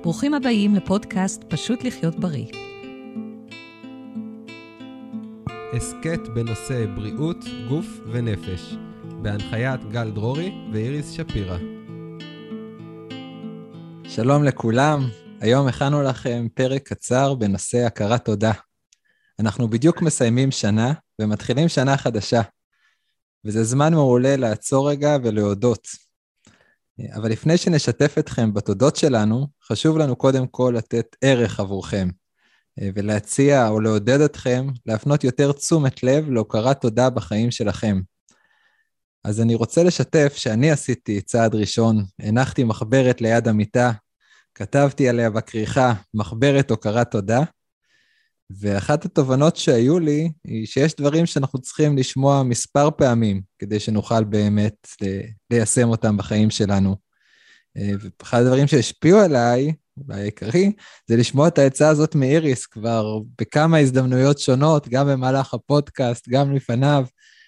ברוכים הבאים לפודקאסט פשוט לחיות בריא. הסקט בנושא בריאות, גוף ונפש, בהנחיית גל דרורי ואיריס שפירא. שלום לכולם, היום הכנו לכם פרק קצר בנושא הכרת תודה. אנחנו בדיוק מסיימים שנה ומתחילים שנה חדשה, וזה זמן מעולה לעצור רגע ולהודות. אבל לפני שנשתף אתכם בתודות שלנו, חשוב לנו קודם כל לתת ערך עבורכם, ולהציע או לעודד אתכם להפנות יותר תשומת לב להוקרת תודה בחיים שלכם. אז אני רוצה לשתף שאני עשיתי צעד ראשון, הנחתי מחברת ליד המיטה, כתבתי עליה בכריכה מחברת הוקרת תודה, ואחת התובנות שהיו לי היא שיש דברים שאנחנו צריכים לשמוע מספר פעמים, כדי שנוכל באמת ליישם אותם בחיים שלנו. ואחד הדברים שהשפיעו עליי, אולי העיקרי, זה לשמוע את העצה הזאת מאיריס כבר בכמה הזדמנויות שונות, גם במהלך הפודקאסט, גם לפניו,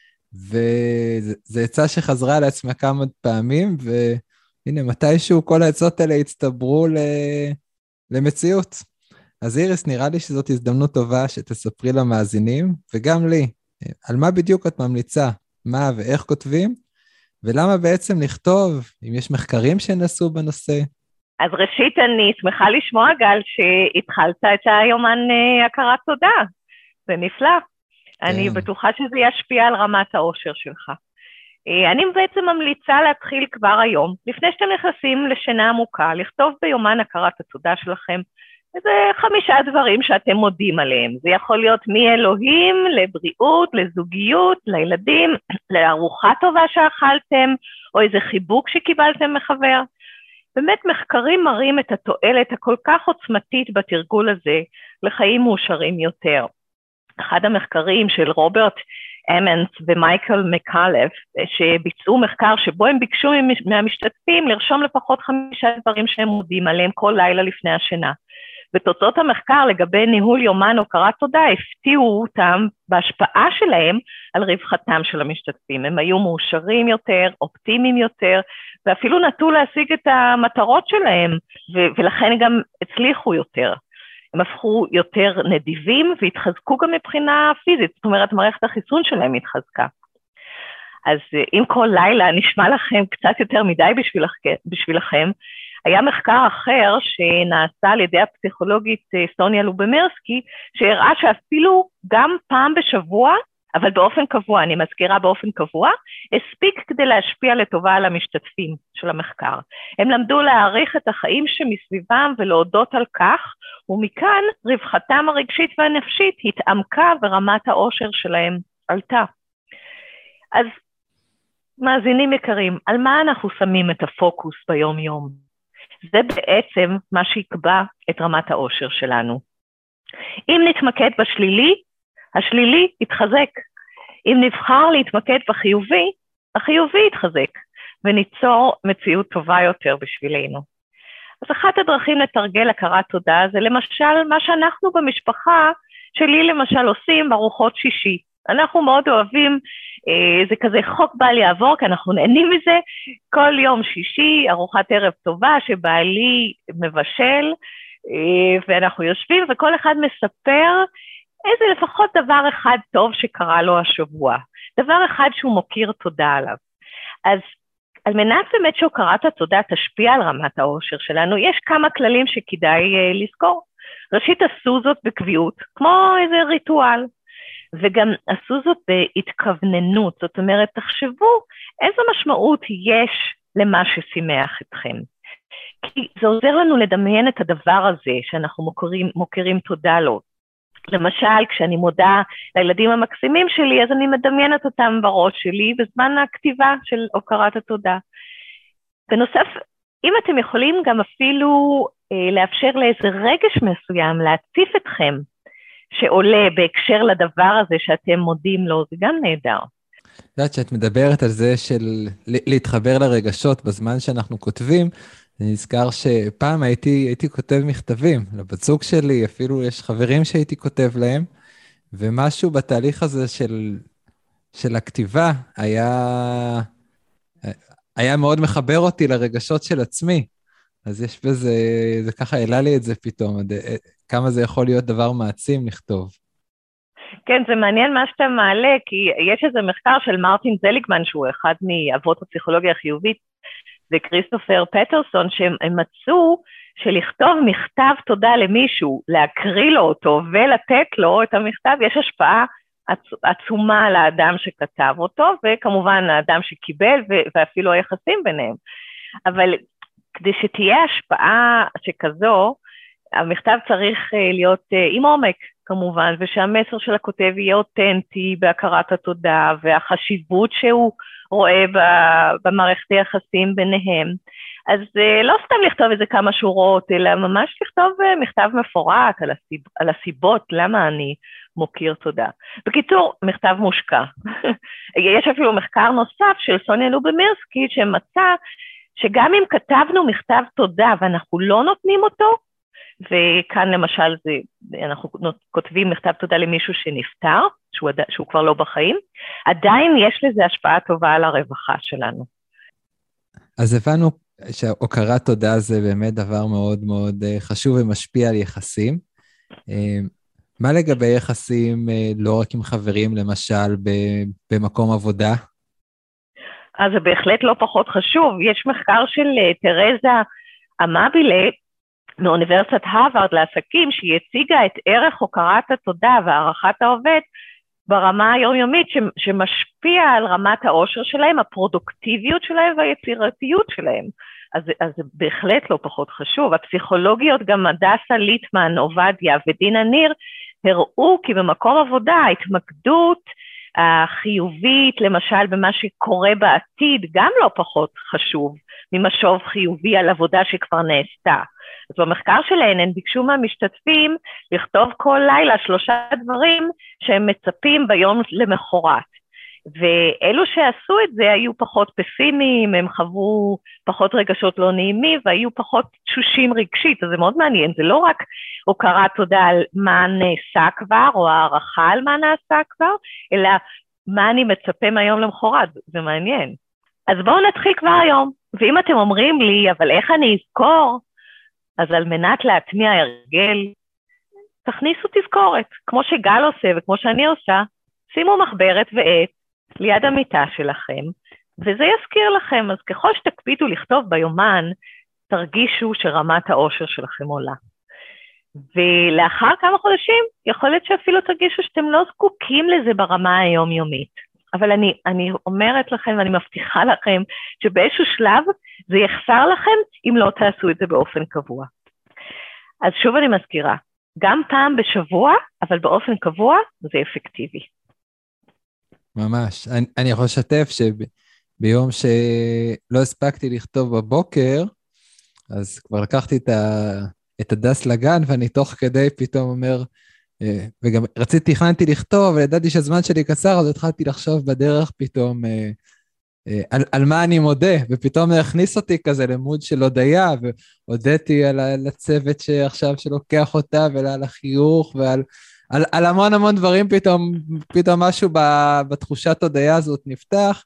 וזו עצה שחזרה על עצמה כמה פעמים, והנה מתישהו כל העצות האלה הצטברו למציאות. אז איריס, נראה לי שזאת הזדמנות טובה שתספרי למאזינים, וגם לי, על מה בדיוק את ממליצה, מה ואיך כותבים, ולמה בעצם לכתוב, אם יש מחקרים שנעשו בנושא. אז ראשית אני שמחה לשמוע, גל, שהתחלת את היומן הכרת תודה. זה נפלא. אני בטוחה שזה ישפיע על רמת האושר שלך. אני בעצם ממליצה להתחיל כבר היום, לפני שאתם נכנסים לשינה עמוקה, לכתוב ביומן הכרת התודה שלכם, זה 5 דברים שאתם מודים עליהם. זה יכול להיות מאלוהים, לבריאות, לזוגיות, לילדים, לארוחה טובה שאכלתם, או איזה חיבוק שקיבלתם מחבר. באמת מחקרים מראים את התועלת הכל כך עוצמתית בתרגול הזה לחיים מאושרים יותר. אחד המחקרים של רוברט אמנס ומייקל מקלף, שביצעו מחקר שבו הם ביקשו מהמשתתפים לרשום לפחות 5 דברים שהם מודים עליהם כל לילה לפני השינה. ותוצאות המחקר לגבי ניהול יומן הוקרת תודה הפתיעו אותם בהשפעה שלהם על רווחתם של המשתתפים. הם היו מאושרים יותר, אופטימיים יותר, ואפילו נטו להשיג את המטרות שלהם, ולכן גם הצליחו יותר. הם הפכו יותר נדיבים והתחזקו גם מבחינה פיזית, זאת אומרת מערכת החיסון שלהם התחזקה. אז אם כל לילה נשמע לכם קצת יותר מדי בשבילכם, היה מחקר אחר שנעשה על ידי הפסיכולוגית סוניה לובמירסקי, שהראה שאפילו גם פעם בשבוע, אבל באופן קבוע, אני מזכירה באופן קבוע, הספיק כדי להשפיע לטובה על המשתתפים של המחקר. הם למדו להעריך את החיים שמסביבם ולהודות על כך, ומכאן רווחתם הרגשית והנפשית התעמקה ורמת האושר שלהם עלתה. אז מאזינים יקרים, על מה אנחנו שמים את הפוקוס ביום יום? זה בעצם מה שיקבע את רמת האושר שלנו. אם נתמקד בשלילי, השלילי יתחזק. אם נבחר להתמקד בחיובי, החיובי יתחזק, וניצור מציאות טובה יותר בשבילנו. אז אחת הדרכים לתרגל הכרת תודה זה למשל מה שאנחנו במשפחה שלי למשל עושים בארוחות שישי. אנחנו מאוד אוהבים, זה כזה חוק בל יעבור, כי אנחנו נהנים מזה, כל יום שישי, ארוחת ערב טובה שבעלי מבשל, ואנחנו יושבים וכל אחד מספר איזה לפחות דבר אחד טוב שקרה לו השבוע, דבר אחד שהוא מוקיר תודה עליו. אז על מנת באמת שהוקרת התודה תשפיע על רמת האושר שלנו, יש כמה כללים שכדאי לזכור. ראשית, עשו זאת בקביעות, כמו איזה ריטואל. וגם עשו זאת בהתכווננות, זאת אומרת, תחשבו איזו משמעות יש למה ששימח אתכם. כי זה עוזר לנו לדמיין את הדבר הזה שאנחנו מוכרים תודה לו. למשל, כשאני מודה לילדים המקסימים שלי, אז אני מדמיינת אותם בראש שלי בזמן הכתיבה של הוקרת התודה. בנוסף, אם אתם יכולים גם אפילו לאפשר לאיזה רגש מסוים להציף אתכם, שעולה בהקשר לדבר הזה שאתם מודים לו, זה גם נהדר. יודעת שאת מדברת על זה של להתחבר לרגשות בזמן שאנחנו כותבים, אני נזכר שפעם הייתי כותב מכתבים לבת זוג שלי, אפילו יש חברים שהייתי כותב להם, ומשהו בתהליך הזה של הכתיבה היה מאוד מחבר אותי לרגשות של עצמי, אז יש בזה, זה ככה העלה לי את זה פתאום, כמה זה יכול להיות דבר מעצים לכתוב. כן, זה מעניין מה שאתה מעלה, כי יש איזה מחקר של מרטין זליגמן, שהוא אחד מאבות הפסיכולוגיה החיובית, וכריסטופר פטרסון, שהם מצאו שלכתוב מכתב תודה למישהו, להקריא לו אותו ולתת לו את המכתב, יש השפעה עצומה על האדם שכתב אותו, וכמובן האדם שקיבל, ואפילו היחסים ביניהם. אבל כדי שתהיה השפעה שכזו, המכתב צריך להיות עם עומק, כמובן, ושהמסר של הכותב יהיה אותנטי בהכרת התודה, והחשיבות שהוא רואה במערכת היחסים ביניהם. אז לא סתם לכתוב איזה כמה שורות, אלא ממש לכתוב מכתב מפורט על הסיבות למה אני מוקיר תודה. בקיצור, מכתב מושקע. יש אפילו מחקר נוסף של סוניה לובמירסקי, שמצא שגם אם כתבנו מכתב תודה ואנחנו לא נותנים אותו, וכאן למשל אנחנו כותבים מכתב תודה למישהו שנפטר, שהוא כבר לא בחיים, עדיין יש לזה השפעה טובה על הרווחה שלנו. אז הבנו שהוקרת תודה זה באמת דבר מאוד מאוד חשוב ומשפיע על יחסים. מה לגבי יחסים לא רק עם חברים, למשל במקום עבודה? אז זה בהחלט לא פחות חשוב. יש מחקר של תרזה אמבילה, מאוניברסיטת הרווארד לעסקים, שהיא הציגה את ערך הוקרת התודה והערכת העובד ברמה היומיומית, שמשפיע על רמת האושר שלהם, הפרודוקטיביות שלהם והיצירתיות שלהם. אז זה בהחלט לא פחות חשוב. הפסיכולוגיות, גם הדסה ליטמן, עובדיה ודינה ניר, הראו כי במקום עבודה ההתמקדות החיובית, למשל במה שקורה בעתיד, גם לא פחות חשוב ממשוב חיובי על עבודה שכבר נעשתה. אז במחקר שלהן הן ביקשו מהמשתתפים לכתוב כל לילה 3 דברים שהם מצפים ביום למחרת. ואלו שעשו את זה היו פחות פסימיים, הם חוו פחות רגשות לא נעימים, והיו פחות תשושים רגשית, אז זה מאוד מעניין, זה לא רק הוקרת תודה על מה נעשה כבר, או הערכה על מה נעשה כבר, אלא מה אני מצפה מהיום למחרת, זה מעניין. אז בואו נתחיל כבר היום, ואם אתם אומרים לי, אבל איך אני אזכור, אז על מנת להטמיע הרגל, תכניסו תזכורת, כמו שגל עושה וכמו שאני עושה, שימו מחברת ועט ליד המיטה שלכם, וזה יזכיר לכם. אז ככל שתקפידו לכתוב ביומן, תרגישו שרמת האושר שלכם עולה. ולאחר כמה חודשים, יכול להיות שאפילו תרגישו שאתם לא זקוקים לזה ברמה היומיומית. אבל אני אומרת לכם, ואני מבטיחה לכם, שבאיזשהו שלב זה יחסר לכם, אם לא תעשו את זה באופן קבוע. אז שוב אני מזכירה, גם פעם בשבוע, אבל באופן קבוע, זה אפקטיבי. ממש. אני יכול לשתף שביום שלא הספקתי לכתוב בבוקר, אז כבר לקחתי את הדס לגן, ואני תוך כדי פתאום אומר, וגם תכננתי לכתוב, אבל ידעתי שהזמן שלי קצר, אז התחלתי לחשוב בדרך פתאום על מה אני מודה, ופתאום הכניס אותי כזה למוד של הודיה, והודיתי על הצוות שעכשיו שלוקח אותה, ועל החיוך, ועל המון המון דברים, פתאום משהו בתחושת הודיה הזאת נפתח,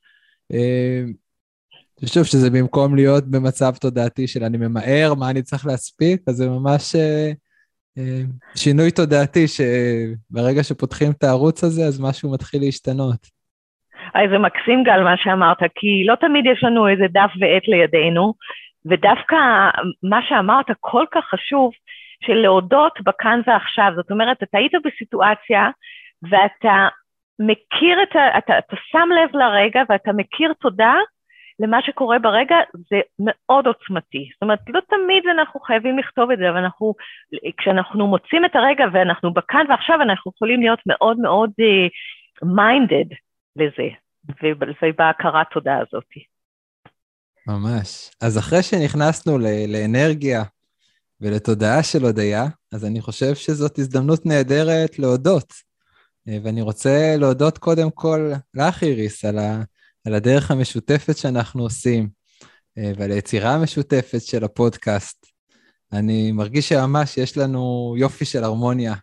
ושוב שזה במקום להיות במצב תודעתי של אני ממהר, מה אני צריך להספיק, אז זה ממש שינוי תודעתי, שברגע שפותחים את הערוץ הזה, אז משהו מתחיל להשתנות. זה מקסים גל מה שאמרת, כי לא תמיד יש לנו איזה דף ועט לידינו, ודווקא מה שאמרת כל כך חשוב, של להודות בכאן ועכשיו. זאת אומרת, אתה היית בסיטואציה, ואתה מכיר אתה שם לב לרגע, ואתה מכיר תודה למה שקורה ברגע, זה מאוד עוצמתי. זאת אומרת, לא תמיד אנחנו חייבים לכתוב את זה, אבל כשאנחנו מוצאים את הרגע, ואנחנו בכאן ועכשיו, אנחנו יכולים להיות מאוד מאוד minded לזה, ובהכרת תודה הזאת. ממש. אז אחרי שנכנסנו לאנרגיה ולתודעה של הודיה, אז אני חושב שזאת הזדמנות נהדרת להודות. ואני רוצה להודות קודם כל לך, איריס, על הדרך המשותפת שאנחנו עושים, ועל היצירה המשותפת של הפודקאסט. אני מרגיש שממש יש לנו יופי של הרמוניה,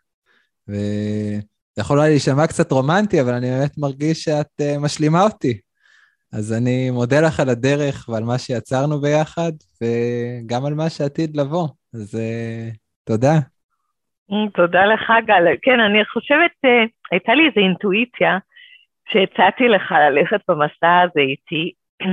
זה יכול אולי להישמע קצת רומנטי, אבל אני באמת מרגיש שאת משלימה אותי. אז אני מודה לך על הדרך ועל מה שיצרנו ביחד, וגם על מה שעתיד לבוא. אז תודה. תודה לך, גל. כן, אני חושבת, הייתה לי איזו אינטואיציה, שהצעתי לך ללכת במסע הזה איתי,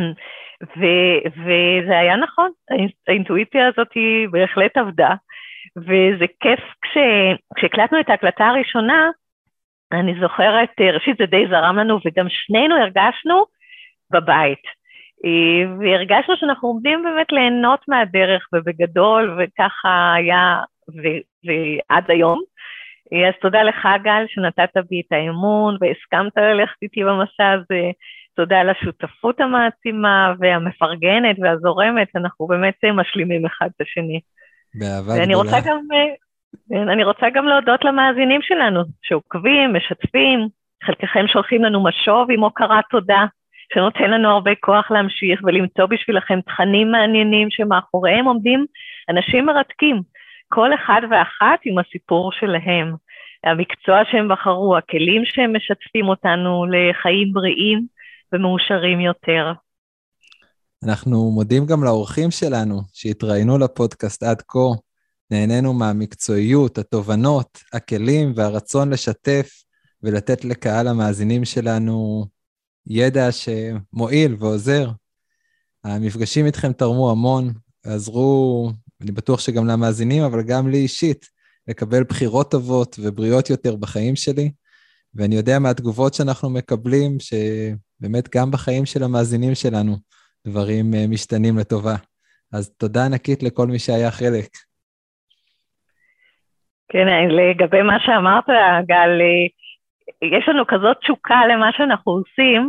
וזה היה נכון, האינטואיציה הזאת היא בהחלט עבדה, וזה כיף כשהקלטנו את ההקלטה הראשונה, אני זוכרת, ראשית זה די זרם לנו, וגם שנינו הרגשנו בבית, והרגשנו שאנחנו עומדים באמת ליהנות מהדרך, ובגדול, וככה היה, ועד היום, אז תודה לך, גל, שנתת בי את האמון, והסכמת ללכת איתי במסע הזה, תודה על השותפות המעצימה, והמפרגנת והזורמת, אנחנו באמת משלימים אחד את השני. באהבה גדולה. אני רוצה גם להודות למאזינים שלנו, שעוקבים, משתפים, חלקכם שולחים לנו משוב עם הוקרת תודה, שנותן לנו הרבה כוח להמשיך, ולמצוא בשבילכם תכנים מעניינים, שמאחוריהם עומדים אנשים מרתקים, כל אחד ואחת עם הסיפור שלהם, המקצוע שהם בחרו, הכלים שהם משתפים אותנו לחיים בריאים ומאושרים יותר. אנחנו מודים גם לאורחים שלנו שהתראינו לפודקאסט עד כה, נהנינו מהמקצועיות, התובנות, הכלים והרצון לשתף ולתת לקהל המאזינים שלנו ידע שמועיל ועוזר. המפגשים איתכם תרמו המון, עזרו, אני בטוח שגם למאזינים, אבל גם לי אישית, לקבל בחירות טובות ובריאות יותר בחיים שלי, ואני יודע מהתגובות שאנחנו מקבלים, שבאמת גם בחיים של המאזינים שלנו, דברים משתנים לטובה. אז תודה ענקית לכל מי שהיה חלק. כן, לגבי מה שאמרת, גל, יש לנו כזאת תשוקה למה שאנחנו עושים,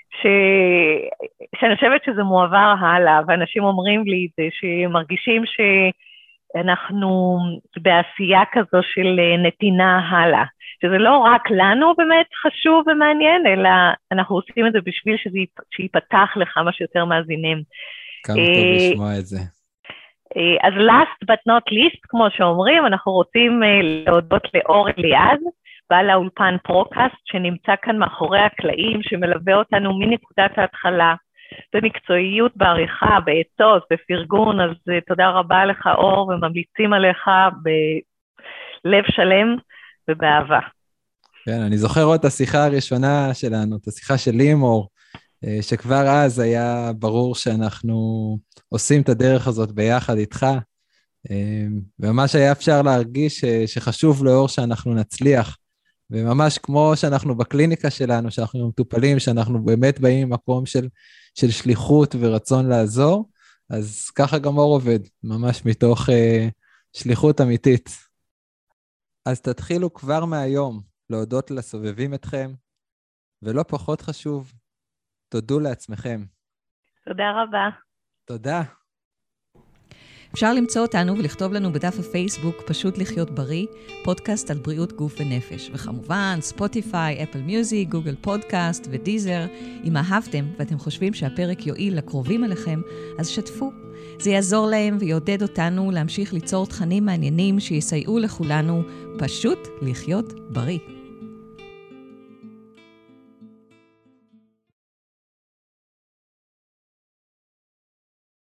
שאני חושבת שזה מועבר הלאה, ואנשים אומרים לי זה שמרגישים שאנחנו בעשייה כזו של נתינה הלאה, שזה לא רק לנו באמת חשוב ומעניין, אלא אנחנו עושים את זה בשביל שיפתח לכמה שיותר מאזינים. כמה טוב לשמוע את זה. אז last but not least, כמו שאומרים, אנחנו רוצים להודות לאור אליעז, בעל האולפן פרוקאסט, שנמצא כאן מאחורי הקלעים, שמלווה אותנו מנקודת ההתחלה, במקצועיות, בעריכה, בעצות, בפרגון, אז תודה רבה לך אור, וממליצים עליך בלב שלם ובאהבה. כן, אני זוכר עוד את השיחה הראשונה שלנו, את השיחה של לימור, שכבר אז היה ברור שאנחנו עושים את הדרך הזאת ביחד איתך, וממש היה אפשר להרגיש שחשוב לאור שאנחנו נצליח, וממש כמו שאנחנו בקליניקה שלנו, שאנחנו מטופלים, שאנחנו באמת באים ממקום של שליחות ורצון לעזור, אז ככה גם אור עובד, ממש מתוך שליחות אמיתית. אז תתחילו כבר מהיום להודות לסובבים אתכם, ולא פחות חשוב, תודו לעצמכם. תודה רבה. תודה. אפשר למצוא אותנו ולכתוב לנו בדף הפייסבוק פשוט לחיות בריא, פודקאסט על בריאות גוף ונפש. וכמובן, ספוטיפיי, אפל מיוזיק, גוגל פודקאסט ודיזר. אם אהבתם ואתם חושבים שהפרק יועיל לקרובים אליכם, אז שתפו. זה יעזור להם ויעודד אותנו להמשיך ליצור תכנים מעניינים שיסייעו לכולנו פשוט לחיות בריא.